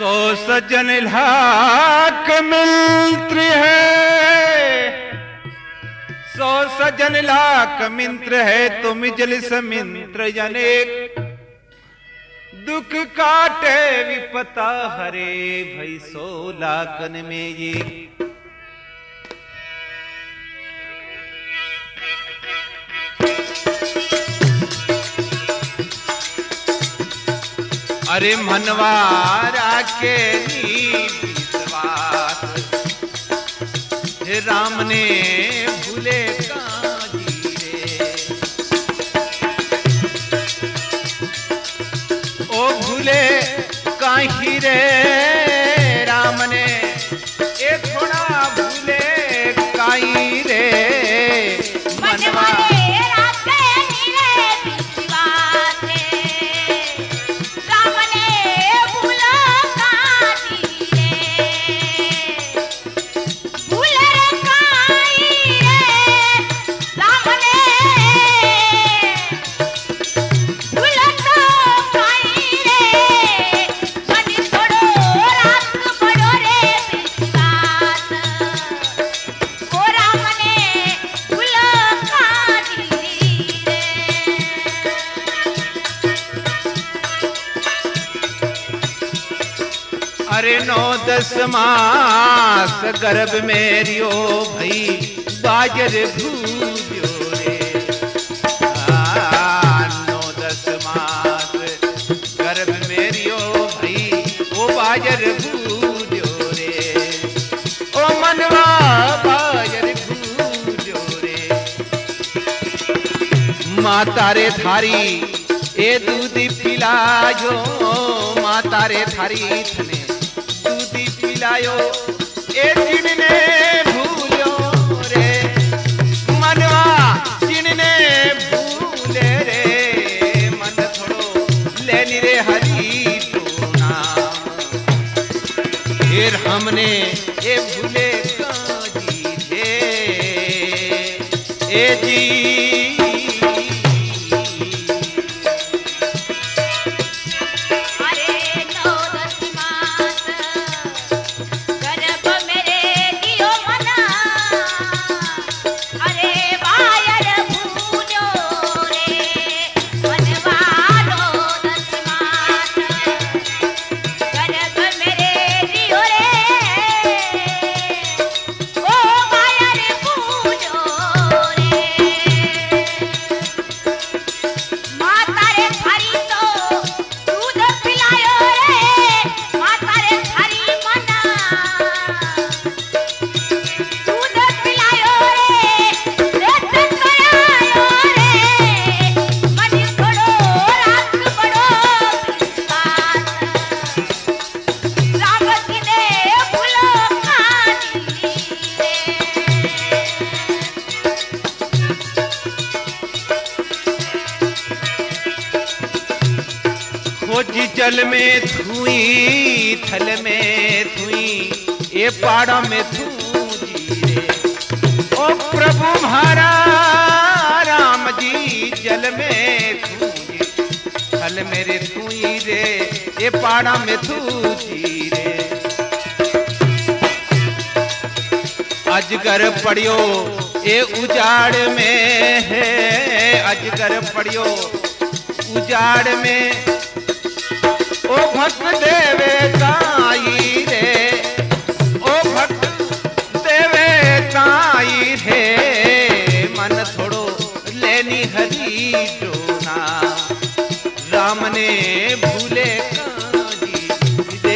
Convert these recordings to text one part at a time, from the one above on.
सौ सजन लाख मित्र है, सौ सजन लाख मित्र है, तुम जल समिंत्र अनेक, दुख काटे विपता हरे, भई सो लाखन में ये। अरे मनवारा के विश्वास, राम ने भूले काजी रे, ओ भूले काहीं रे, राम ने ए थोड़ा भूले काहीं रे, मनवा अरे 9-10 मास गर्भ मेरियो भई बाजर भूजो रे, 9-10 मास गर्भ मेरियो भई ओ बाजर भूजो रे, ओ मनवा बाजर भूजो रे, माता रे थारी ए दूध पिलायो, माता रे थारी थने पिलायो, ए जिनने भूलो रे, मनवा जिनने भूले रे, मन थोड़ो लेनी रे हरी तो नाम, फिर हमने ए भूले काजी थे, ए जी खोजी जल में धुई, थल में धुई, ए पाड़ा में धूजी रे, ओ प्रभु म्हारा राम जी जल में धूजी, थल मेरे धुई रे, ए पाड़ा में धूजी रे, अजगर पड़ियो ए उजाड़ में है, अजगर पड़ियो उजाड़ में, ओ भक्त देवे ताई रे, ओ भक्त देवे ताई रे, मन थोड़ो लेनी हरी जोना, राम ने भूले काजी दे।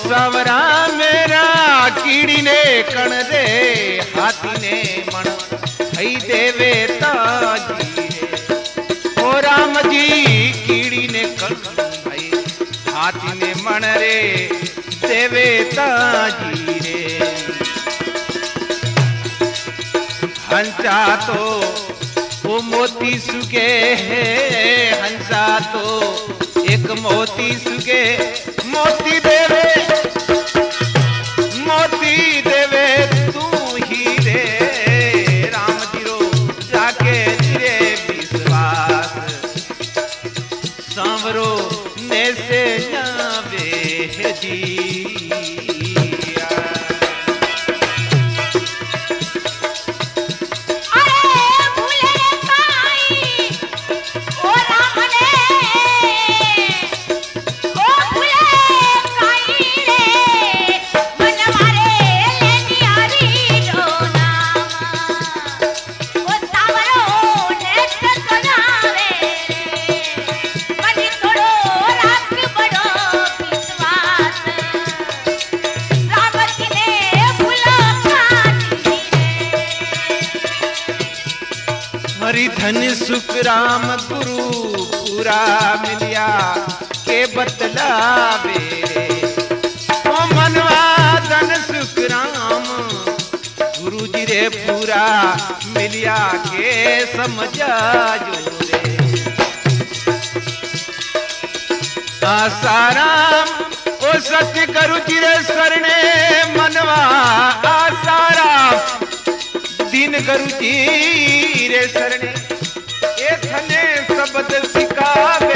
सावरा मेरा कीड़ी ने कण दे हाथी ने मन थई देवे ताजी रे। ओ राम जी कीड़ी ने कण भाई हाथी ने मन रे देवे ताजी रे। हंसा तो वो मोती सुके है, हंसा तो एक मोती सुके मोती देवे तू ही रे। राम जी रो जाके रे विश्वास सांवरो ने से जावे जी। हरि धन सुख राम गुरु पूरा मिलिया के बतलावे रे। ओ मनवा धन सुख राम गुरु जी रे पूरा मिलिया के समझा जो रे। आसाराम ओ सत्य करु जी रे सरणे मनवा आसाराम दीन गुरु जी रे सरणे ए थने शब्द सिखावे